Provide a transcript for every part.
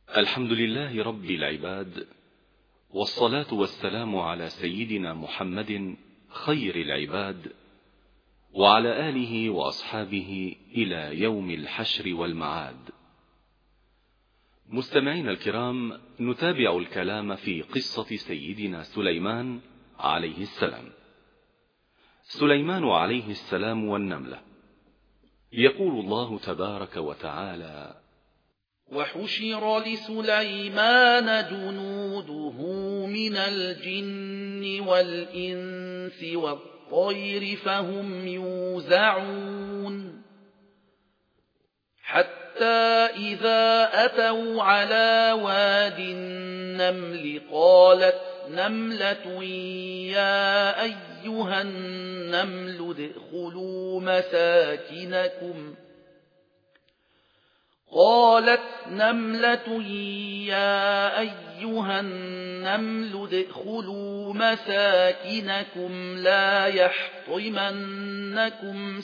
الحمد لله رب العباد، والصلاة والسلام على سيدنا محمد خير العباد، وعلى آله وأصحابه إلى يوم الحشر والمعاد. مستمعين الكرام، نتابع الكلام في قصة سيدنا سليمان عليه السلام. سليمان عليه السلام والنملة. يقول الله تبارك وتعالى: وحشر لسليمان جنوده من الجن والإنس والطير فهم يوزعون، حتى إذا أتوا على واد النمل قالت نملة يا أيها النمل ادخلوا مساكنكم لا يحطمنكم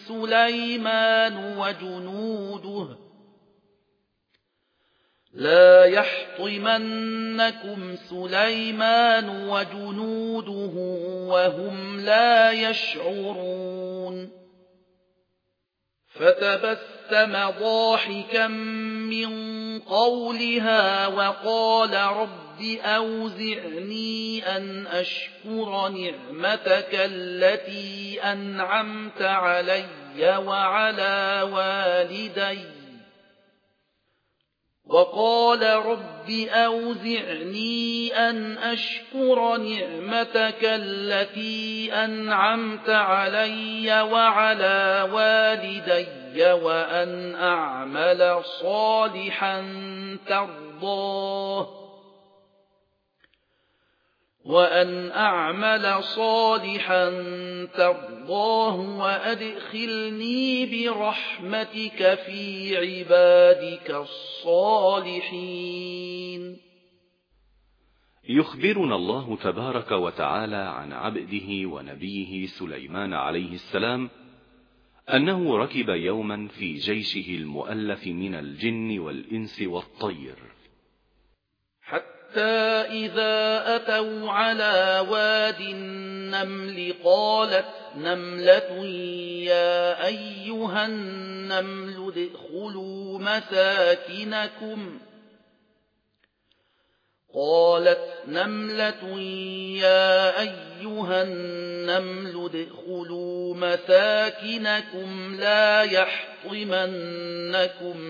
سليمان وجنوده وهم لا يشعرون. فتبسم ضاحكا من قولها وقال رب أوزعني أن أشكر نعمتك التي أنعمت علي وعلى والدي وأن أعمل صالحا ترضاه وأدخلني برحمتك في عبادك الصالحين. يخبرنا الله تبارك وتعالى عن عبده ونبيه سليمان عليه السلام أنه ركب يوما في جيشه المؤلف من الجن والإنس والطير، حتى إذا أتوا على واد النمل قالت نملة يا أيها النمل ادخلوا مساكنكم لا يحطمنكم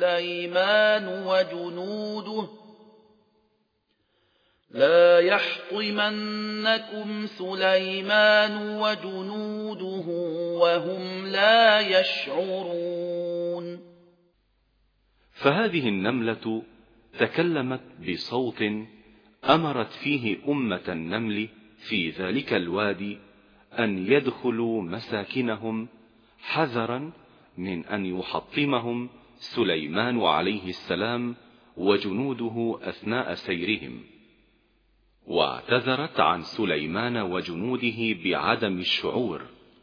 سليمان وجنوده وهم لا يشعرون. فهذه النملة تكلمت بصوت أمرت فيه أمة النمل في ذلك الوادي أن يدخلوا مساكنهم حذرا من أن يحطمهم سليمان عليه السلام وجنوده أثناء سيرهم، واعتذرت عن سليمان وجنوده بعدم الشعور.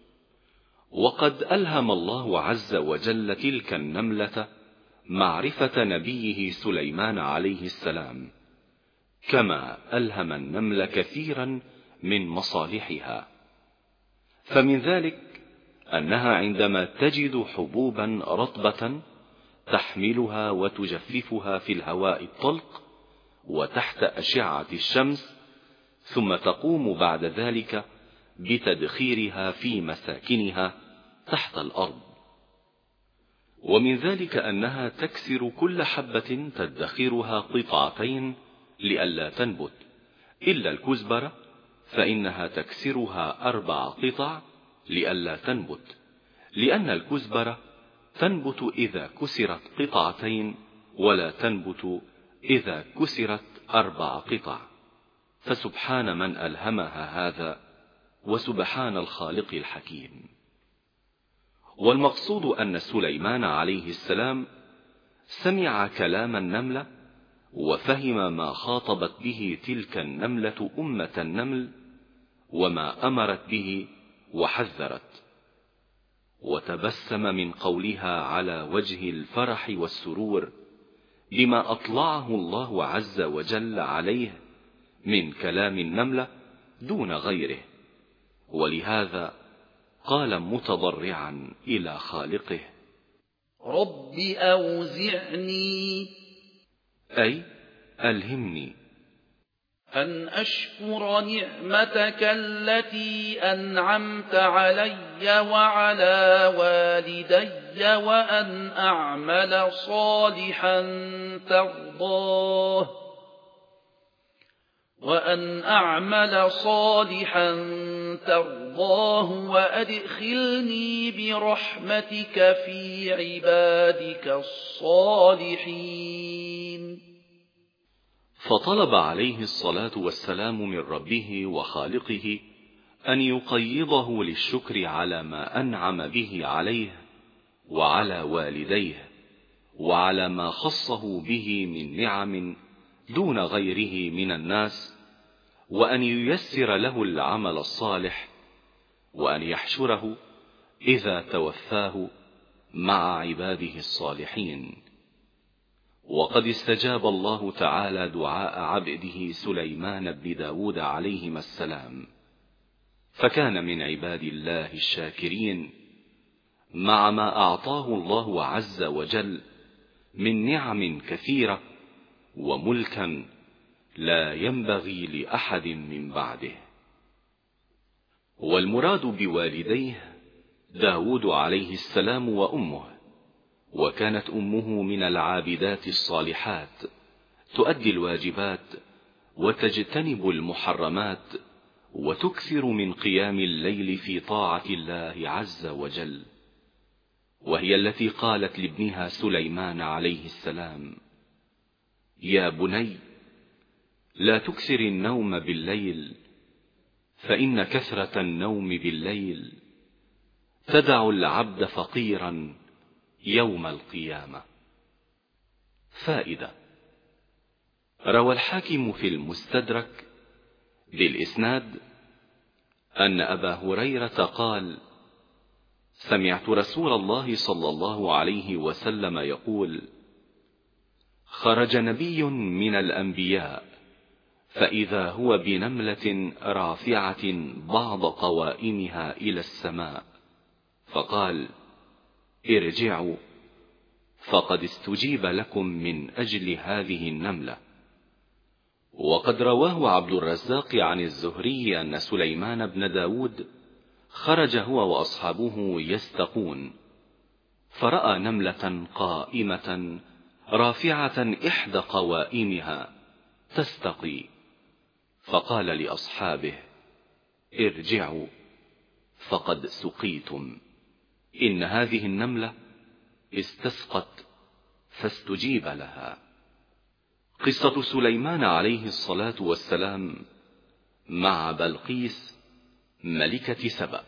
وقد ألهم الله عز وجل تلك النملة معرفة نبيه سليمان عليه السلام، كما ألهم النمل كثيرا من مصالحها. فمن ذلك أنها عندما تجد حبوبا رطبة تحملها وتجففها في الهواء الطلق وتحت أشعة الشمس، ثم تقوم بعد ذلك بتدخيرها في مساكنها تحت الأرض. ومن ذلك أنها تكسر كل حبة تدخرها قطعتين لئلا تنبت، إلا الكزبرة فإنها تكسرها 4 قطع لئلا تنبت، لأن الكزبرة تنبت إذا كسرت قطعتين ولا تنبت إذا كسرت 4 قطع. فسبحان من ألهمها هذا، وسبحان الخالق الحكيم. والمقصود أن سليمان عليه السلام سمع كلام النملة وفهم ما خاطبت به تلك النملة أمة النمل وما أمرت به وحذرت، وتبسم من قولها على وجه الفرح والسرور بما أطلعه الله عز وجل عليه من كلام النملة دون غيره، ولهذا قال متضرعا إلى خالقه: رب أوزعني، أي ألهمني أن أشكر نعمتك التي أنعمت علي وعلى والدي وأن أعمل صالحا ترضاه وأدخلني برحمتك في عبادك الصالحين. فطلب عليه الصلاة والسلام من ربه وخالقه أن يقيضه للشكر على ما أنعم به عليه وعلى والديه، وعلى ما خصه به من نعم دون غيره من الناس، وأن ييسر له العمل الصالح، وأن يحشره إذا توفاه مع عباده الصالحين. وقد استجاب الله تعالى دعاء عبده سليمان بن داود عليهما السلام، فكان من عباد الله الشاكرين مع ما أعطاه الله عز وجل من نعم كثيرة وملكا لا ينبغي لأحد من بعده. والمراد بوالديه داود عليه السلام وأمه، وكانت أمه من العابدات الصالحات تؤدي الواجبات وتجتنب المحرمات وتكثر من قيام الليل في طاعة الله عز وجل، وهي التي قالت لابنها سليمان عليه السلام: يا بني لا تكثر النوم بالليل، فإن كثرة النوم بالليل تدع العبد فقيرا يوم القيامة. فائدة: روى الحاكم في المستدرك بالإسناد أن أبا هريرة قال: سمعت رسول الله صلى الله عليه وسلم يقول: خرج نبي من الأنبياء فإذا هو بنملة رافعة بعض قوائمها إلى السماء، فقال: ارجعوا فقد استجيب لكم من أجل هذه النملة. وقد رواه عبد الرزاق عن الزهري أن سليمان بن داود خرج هو وأصحابه يستقون، فرأى نملة قائمة رافعة إحدى قوائمها تستقي، فقال لأصحابه: ارجعوا فقد سقيتم، إن هذه النملة استسقت فاستجيب لها. قصة سليمان عليه الصلاة والسلام مع بلقيس ملكة سبأ.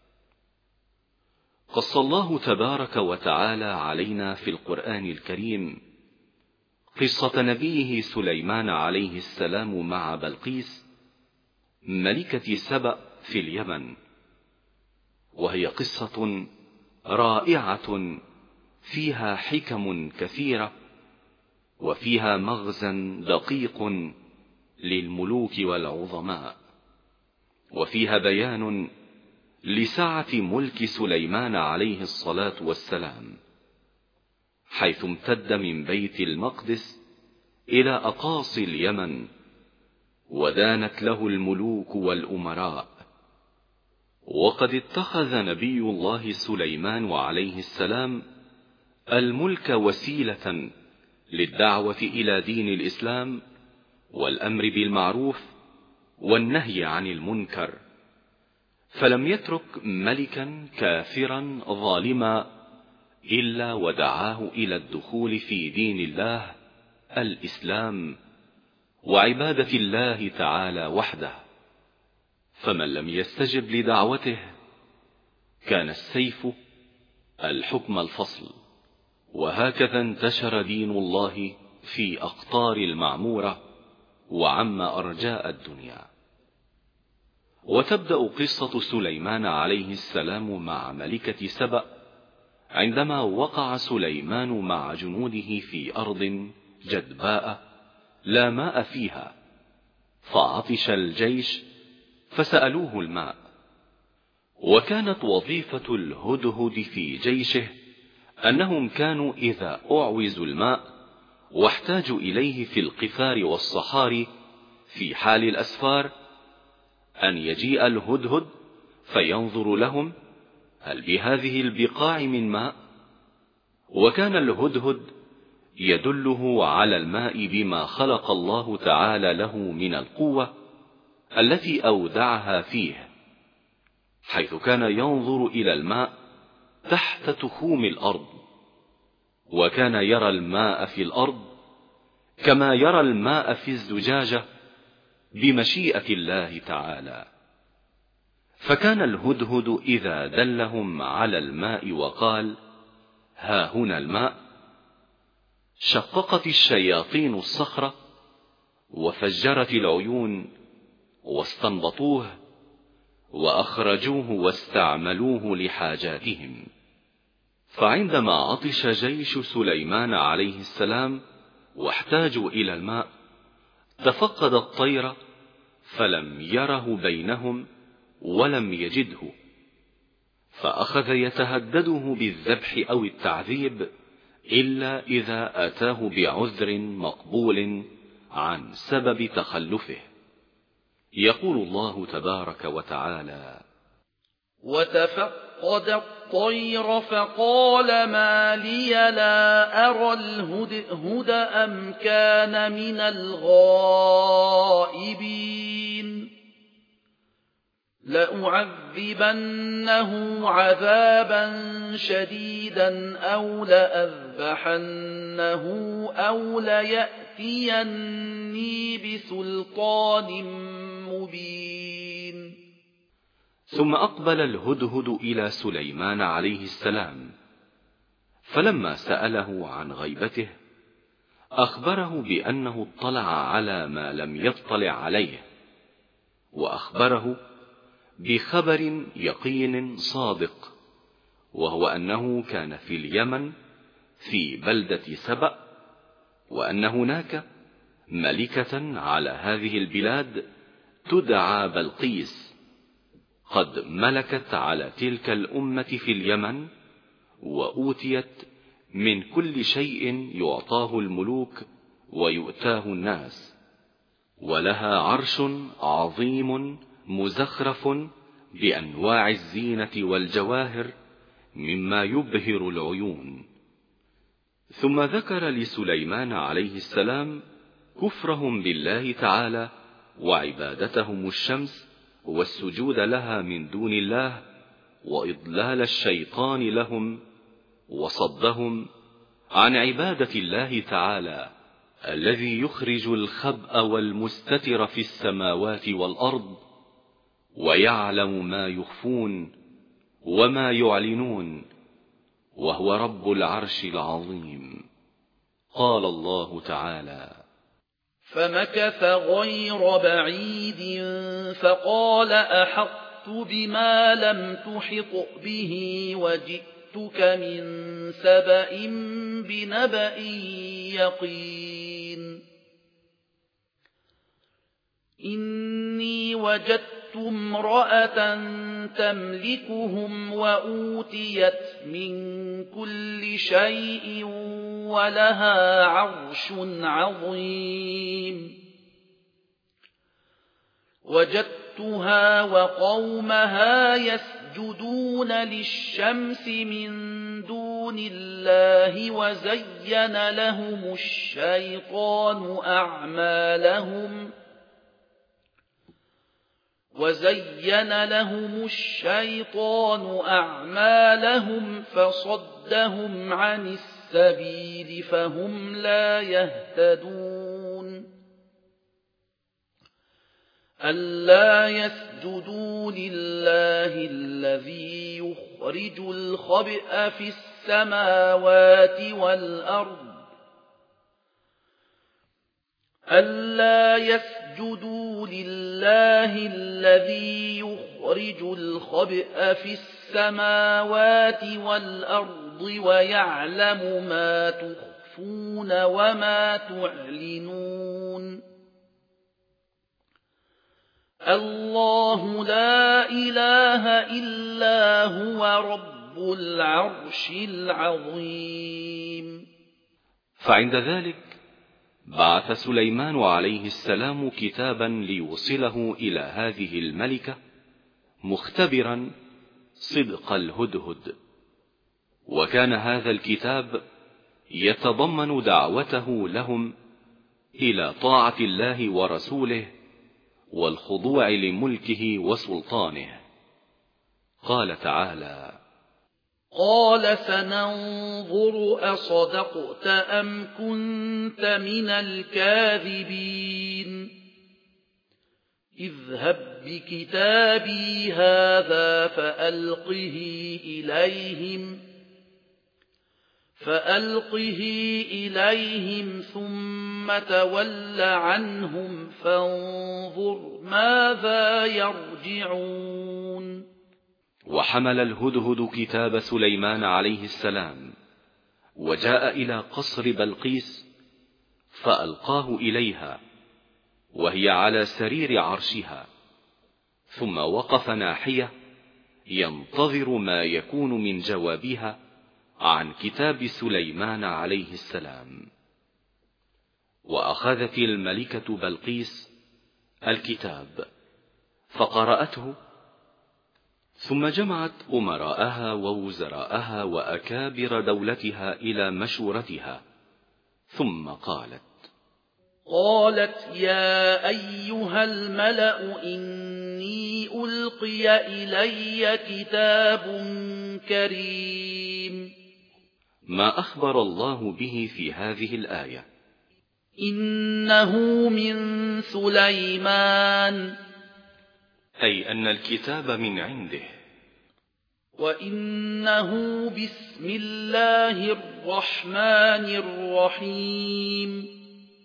قص الله تبارك وتعالى علينا في القرآن الكريم قصة نبيه سليمان عليه السلام مع بلقيس ملكة سبأ في اليمن، وهي قصة رائعة فيها حكم كثيرة، وفيها مغزى دقيق للملوك والعظماء، وفيها بيان لسعة ملك سليمان عليه الصلاة والسلام، حيث امتد من بيت المقدس إلى أقاصي اليمن، ودانت له الملوك والأمراء. وقد اتخذ نبي الله سليمان عليه السلام الملك وسيلة للدعوة إلى دين الإسلام والأمر بالمعروف والنهي عن المنكر، فلم يترك ملكا كافرا ظالما إلا ودعاه إلى الدخول في دين الله الإسلام وعبادة الله تعالى وحده، فمن لم يستجب لدعوته كان السيف الحكم الفصل. وهكذا انتشر دين الله في أقطار المعمورة وعم أرجاء الدنيا. وتبدأ قصة سليمان عليه السلام مع ملكة سبأ عندما وقع سليمان مع جنوده في أرض جدباء لا ماء فيها، فعطش الجيش فسألوه الماء. وكانت وظيفة الهدهد في جيشه أنهم كانوا إذا أعوزوا الماء واحتاجوا إليه في القفار والصحاري في حال الأسفار أن يجيء الهدهد فينظر لهم هل بهذه البقاع من ماء، وكان الهدهد يدله على الماء بما خلق الله تعالى له من القوة التي أودعها فيه، حيث كان ينظر إلى الماء تحت تخوم الأرض، وكان يرى الماء في الأرض كما يرى الماء في الزجاجة بمشيئة الله تعالى. فكان الهدهد إذا دلهم على الماء وقال ها هنا الماء، شققت الشياطين الصخرة وفجرت العيون واستنبطوه وأخرجوه واستعملوه لحاجاتهم. فعندما عطش جيش سليمان عليه السلام واحتاجوا إلى الماء تفقد الطير فلم يره بينهم ولم يجده، فأخذ يتهدده بالذبح أو التعذيب إلا إذا أتاه بعذر مقبول عن سبب تخلفه. يقول الله تبارك وتعالى: وتفقد الطير فقال ما لي لا أرى الهدهد أم كان من الغائبين لأعذبنه عذابا شديدا أو لأذبحنه أو ليأتيني بسلطان مبين. ثم أقبل الهدهد إلى سليمان عليه السلام، فلما سأله عن غيبته أخبره بأنه اطلع على ما لم يطلع عليه، وأخبره بخبر يقين صادق، وهو أنه كان في اليمن في بلدة سبأ، وأن هناك ملكة على هذه البلاد تدعى بلقيس قد ملكت على تلك الأمة في اليمن، وأوتيت من كل شيء يعطاه الملوك ويؤتاه الناس، ولها عرش عظيم مزخرف بأنواع الزينة والجواهر مما يبهر العيون. ثم ذكر لسليمان عليه السلام كفرهم بالله تعالى وعبادتهم الشمس والسجود لها من دون الله وإضلال الشيطان لهم وصدهم عن عبادة الله تعالى الذي يخرج الخبأ والمستتر في السماوات والأرض ويعلم ما يخفون وما يعلنون، وهو رب العرش العظيم. قال الله تعالى: فمكث غير بعيد فقال أحطت بما لم تحط به وجئتك من سبأ بنبأ يقين إني وجدت امرأة تملكهم وأوتيت من كل شيء ولها عرش عظيم وجدتها وقومها يسجدون للشمس من دون الله وزين لهم الشيطان أعمالهم فصدهم عن السبيل فهم لا يهتدون ألا يسجدوا لله الذي يخرج الخبئ في السماوات والأرض ألا يسجدوا لله الذي يخرج الخبئ في السماوات والأرض ويعلم ما تخفون تخفون وما تعلنون الله لا إله إلا هو رب العرش العظيم. فعند ذلك بعث سليمان عليه السلام كتابا ليوصله إلى هذه الملكة مختبرا صدق الهدهد، وكان هذا الكتاب يتضمن دعوته لهم إلى طاعة الله ورسوله والخضوع لملكه وسلطانه. قال تعالى: قال سننظر أصدقت أم كنت من الكاذبين اذهب بكتابي هذا فألقه إليهم ثم تول عنهم فانظر ماذا يرجعون. وحمل الهدهد كتاب سليمان عليه السلام وجاء إلى قصر بلقيس فألقاه إليها وهي على سرير عرشها، ثم وقف ناحية ينتظر ما يكون من جوابها عن كتاب سليمان عليه السلام. وأخذت الملكة بلقيس الكتاب فقرأته، ثم جمعت أمراءها ووزراءها وأكابر دولتها إلى مشورتها، ثم قالت يا أيها الملأ إني ألقي إلي كتاب كريم. ما أخبر الله به في هذه الآية؟ إنه من سليمان، أي أن الكتاب من عنده. وإنه بسم الله الرحمن الرحيم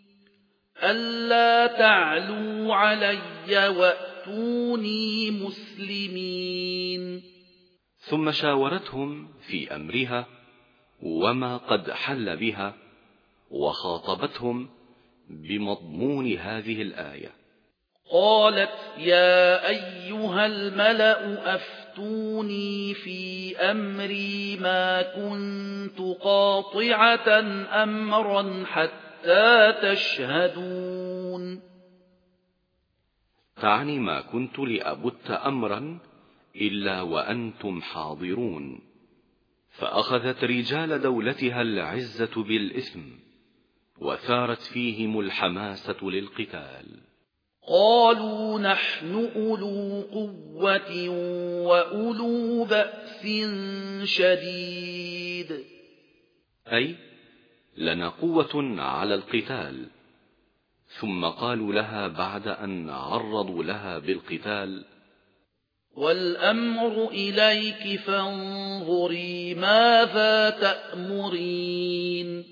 ألا تعلوا علي وأتوني مسلمين. ثم شاورتهم في أمرها وما قد حل بها، وخاطبتهم بمضمون هذه الآية. قالت يا أيها الملأ أفتوني في أمري ما كنت قاطعة أمرا حتى تشهدون. تعني ما كنت لأبت أمرا إلا وأنتم حاضرون. فأخذت رجال دولتها العزة بالإثم، وثارت فيهم الحماسة للقتال. قالوا نحن أولو قوة وأولو بأس شديد، أي لنا قوة على القتال. ثم قالوا لها بعد أن عرضوا لها بالقتال: والأمر إليك فانظري ماذا تأمرين.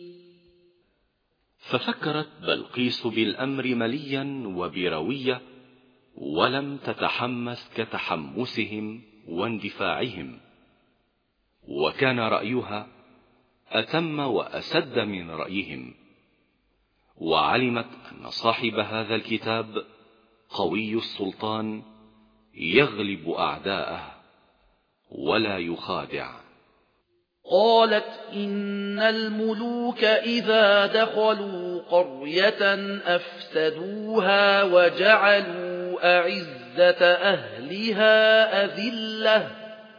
ففكرت بلقيس بالأمر مليا وبروية، ولم تتحمس كتحمسهم واندفاعهم، وكان رأيها أتم وأسد من رأيهم. وعلمت أن صاحب هذا الكتاب قوي السلطان يغلب أعداءه ولا يخادع. قالت إن الملوك إذا دخلوا قرية أفسدوها وجعلوا أعزة أهلها أذلة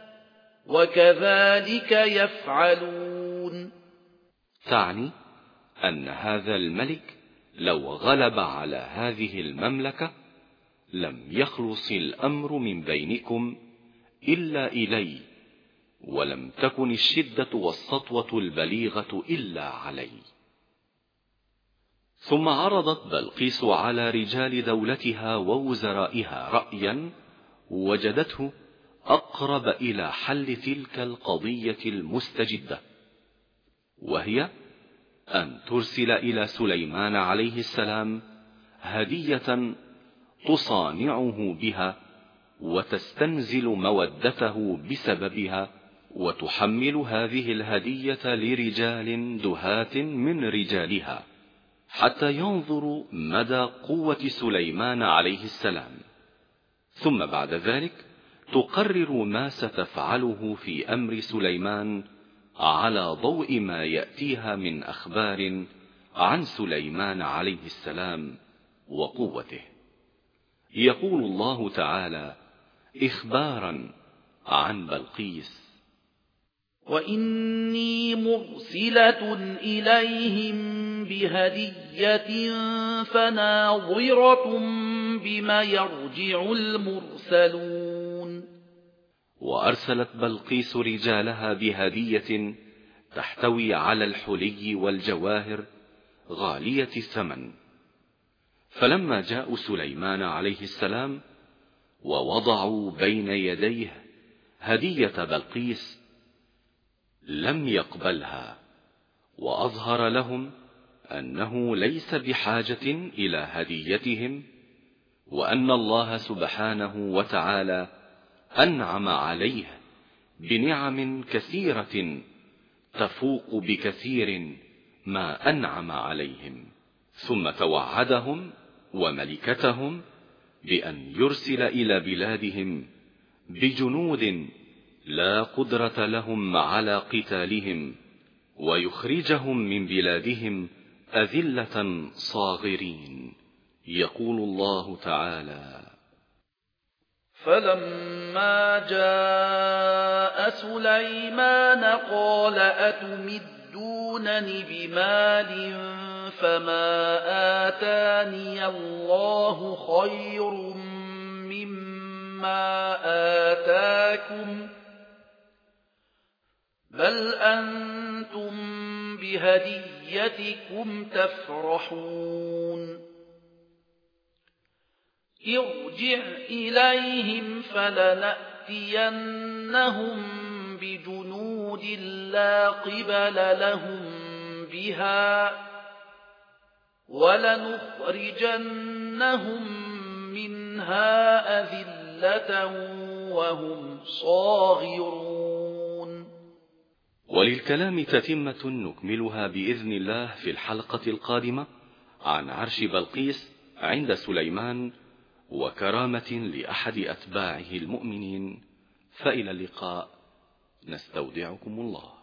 وكذلك يفعلون. تعني أن هذا الملك لو غلب على هذه المملكة لم يخلص الأمر من بينكم إلا إلي، ولم تكن الشدة والسطوة البليغة إلا علي. ثم عرضت بلقيس على رجال دولتها ووزرائها رأيا وجدته أقرب إلى حل تلك القضية المستجدة، وهي أن ترسل إلى سليمان عليه السلام هدية تصانعه بها وتستنزل مودته بسببها وتحمل هذه الهدية لرجال دهاة من رجالها حتى ينظروا مدى قوة سليمان عليه السلام، ثم بعد ذلك تقرر ما ستفعله في أمر سليمان على ضوء ما يأتيها من أخبار عن سليمان عليه السلام وقوته. يقول الله تعالى إخبارا عن بلقيس: وإني مرسلة إليهم بهدية فناظرة بما يرجع المرسلون. وأرسلت بلقيس رجالها بهدية تحتوي على الحلي والجواهر غالية الثمن. فلما جاءوا سليمان عليه السلام ووضعوا بين يديه هدية بلقيس لم يقبلها، وأظهر لهم أنه ليس بحاجة إلى هديتهم، وأن الله سبحانه وتعالى أنعم عليه بنعم كثيرة تفوق بكثير ما أنعم عليهم. ثم توعدهم وملكتهم بأن يرسل إلى بلادهم بجنود لا قدرة لهم على قتالهم، ويخرجهم من بلادهم أذلة صاغرين. يقول الله تعالى: فلما جاء سليمان قال أتمدونني بمال فما آتاني الله خير مما آتاكم بل أنتم بهديتكم تفرحون. ارجع إليهم فلنأتينهم بجنود لا قبل لهم بها ولنخرجنهم منها أذلة وهم صاغرون. وللكلام تتمة نكملها بإذن الله في الحلقة القادمة عن عرش بلقيس عند سليمان وكرامة لأحد أتباعه المؤمنين. فإلى اللقاء، نستودعكم الله.